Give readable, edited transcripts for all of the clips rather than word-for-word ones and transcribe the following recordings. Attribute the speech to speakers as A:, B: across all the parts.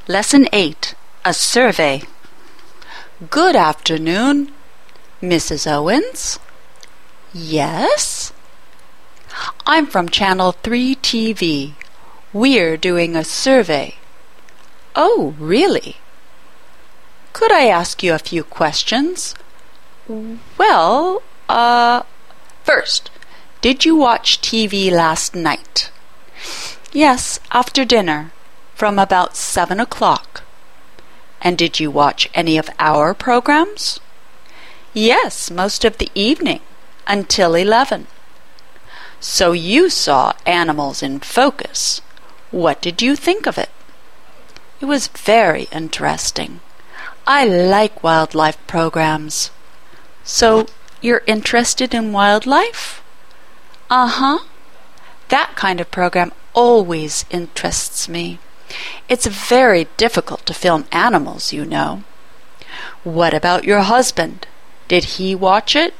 A: Lesson 8, a survey. Good afternoon, Mrs. Owens. Yes? I'm from Channel 3 TV. We're doing a survey. Oh, really? Could I ask you a few questions? Well, first, did you watch TV last night? Yes, after dinner, from about 7 o'clock. And did you watch any of our programs? Yes, most of the evening, until 11. So you saw Animals in Focus. What did you think of it? It was very interesting. I like wildlife programs. So you're interested in wildlife? Uh-huh. That kind of program always interests me. It's very difficult to film animals, you know. What about your husband? Did he watch it?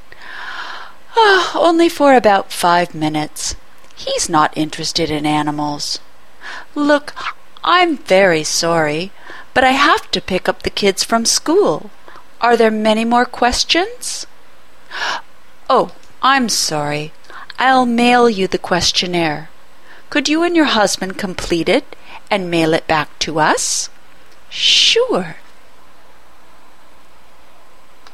A: Only for about 5 minutes. He's not interested in animals. Look, I'm very sorry, but I have to pick up the kids from school. Are there many more questions? Oh, I'm sorry. I'll mail you the questionnaire. Could you and your husband complete it and mail it back to us? Sure.